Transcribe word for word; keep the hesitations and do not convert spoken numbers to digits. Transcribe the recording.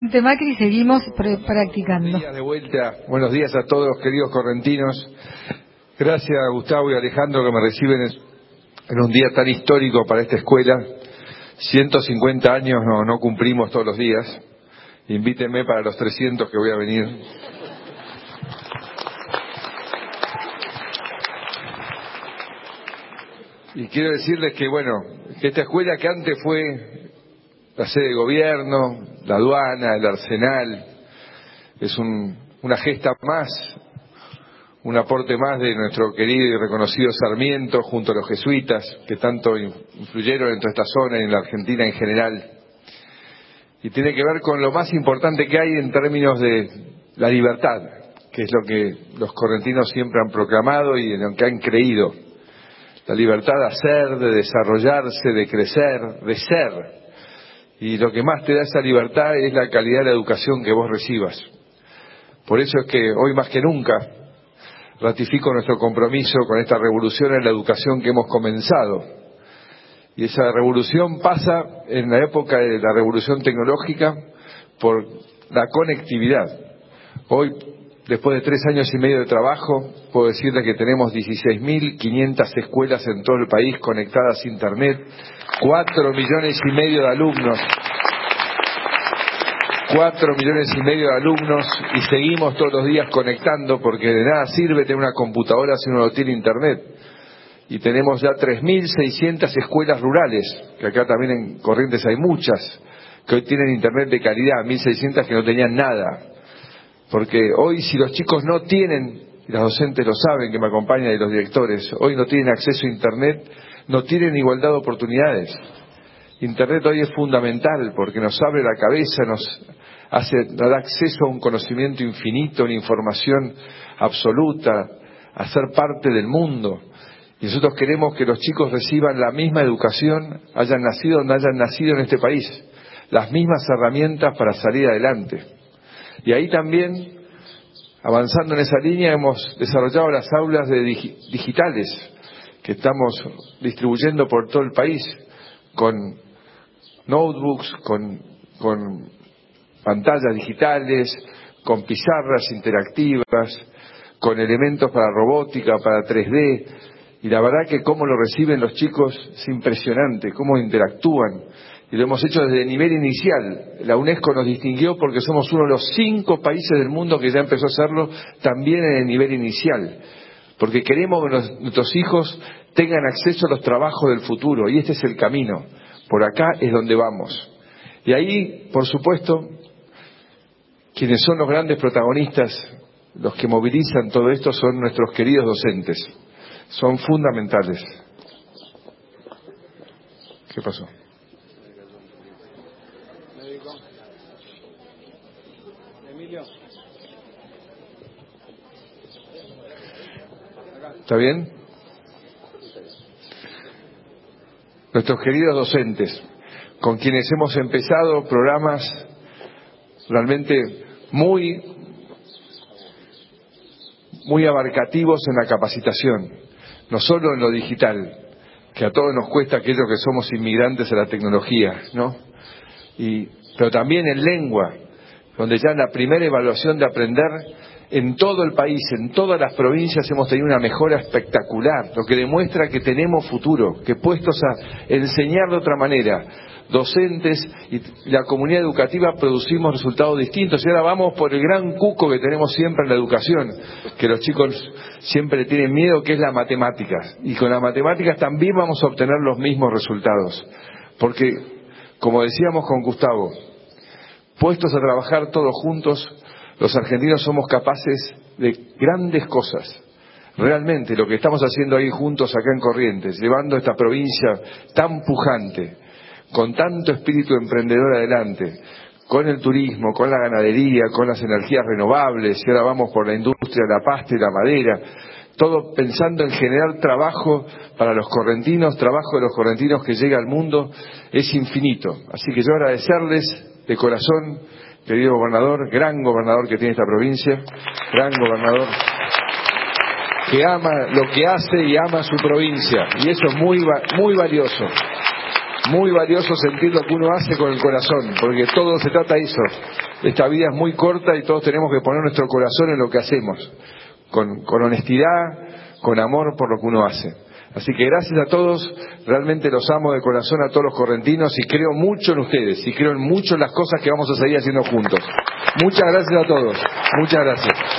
De Macri seguimos pr practicando. Buenos días de vuelta, buenos días a todos queridos correntinos. Gracias a Gustavo y Alejandro que me reciben en un día tan histórico para esta escuela. ciento cincuenta años no, no cumplimos todos los días. Invítenme para los trescientos que voy a venir. Y quiero decirles que, bueno, que esta escuela que antes fue la sede de gobierno, la aduana, el arsenal, es un, una gesta más, un aporte más de nuestro querido y reconocido Sarmiento junto a los jesuitas que tanto influyeron en toda esta zona y en la Argentina en general. Y tiene que ver con lo más importante que hay en términos de la libertad, que es lo que los correntinos siempre han proclamado y en lo que han creído. La libertad de hacer, de desarrollarse, de crecer, de ser. Y lo que más te da esa libertad es la calidad de la educación que vos recibas. Por eso es que hoy más que nunca ratifico nuestro compromiso con esta revolución en la educación que hemos comenzado. Y esa revolución pasa en la época de la revolución tecnológica por la conectividad. Hoy, después de tres años y medio de trabajo, puedo decirles que tenemos dieciséis mil quinientas escuelas en todo el país conectadas a Internet, cuatro millones y medio de alumnos, cuatro millones y medio de alumnos, y seguimos todos los días conectando, porque de nada sirve tener una computadora si uno no tiene Internet. Y tenemos ya tres mil seiscientas escuelas rurales, que acá también en Corrientes hay muchas, que hoy tienen Internet de calidad, mil seiscientas que no tenían nada. Porque hoy si los chicos no tienen, y los docentes lo saben que me acompañan y los directores, hoy no tienen acceso a Internet, no tienen igualdad de oportunidades. Internet hoy es fundamental porque nos abre la cabeza, nos hace, nos da acceso a un conocimiento infinito, a una información absoluta, a ser parte del mundo. Y nosotros queremos que los chicos reciban la misma educación, hayan nacido donde hayan nacido en este país, las mismas herramientas para salir adelante. Y ahí también, avanzando en esa línea, hemos desarrollado las aulas de digi digitales que estamos distribuyendo por todo el país, con notebooks, con, con pantallas digitales, con pizarras interactivas, con elementos para robótica, para tres D. Y la verdad que cómo lo reciben los chicos es impresionante, cómo interactúan. Y lo hemos hecho desde el nivel inicial. La UNESCO nos distinguió porque somos uno de los cinco países del mundo que ya empezó a hacerlo también en el nivel inicial. Porque queremos que los, nuestros hijos tengan acceso a los trabajos del futuro. Y este es el camino. Por acá es donde vamos. Y ahí, por supuesto, quienes son los grandes protagonistas, los que movilizan todo esto, son nuestros queridos docentes. Son fundamentales. ¿Qué pasó? ¿Está bien? Nuestros queridos docentes, con quienes hemos empezado programas realmente muy, muy abarcativos en la capacitación, no solo en lo digital, que a todos nos cuesta aquellos que somos inmigrantes a la tecnología, ¿no? Y, pero también en lengua, donde ya en la primera evaluación de aprender, en todo el país, en todas las provincias hemos tenido una mejora espectacular, lo que demuestra que tenemos futuro, que puestos a enseñar de otra manera, docentes y la comunidad educativa producimos resultados distintos. Y ahora vamos por el gran cuco que tenemos siempre en la educación, que los chicos siempre tienen miedo, que es la matemáticas. Y con las matemáticas también vamos a obtener los mismos resultados. Porque, como decíamos con Gustavo, puestos a trabajar todos juntos, los argentinos somos capaces de grandes cosas. Realmente lo que estamos haciendo ahí juntos acá en Corrientes, llevando esta provincia tan pujante, con tanto espíritu emprendedor adelante, con el turismo, con la ganadería, con las energías renovables, y ahora vamos por la industria de la pasta y la madera, todo pensando en generar trabajo para los correntinos, trabajo de los correntinos que llega al mundo, es infinito. Así que yo agradecerles de corazón, querido gobernador, gran gobernador que tiene esta provincia, gran gobernador, que ama lo que hace y ama su provincia, y eso es muy, muy valioso. muy valioso sentir lo que uno hace con el corazón, porque todo se trata de eso. Esta vida es muy corta y todos tenemos que poner nuestro corazón en lo que hacemos, con, con honestidad, con amor por lo que uno hace. Así que gracias a todos, realmente los amo de corazón a todos los correntinos y creo mucho en ustedes y creo en mucho en las cosas que vamos a seguir haciendo juntos. Muchas gracias a todos, muchas gracias.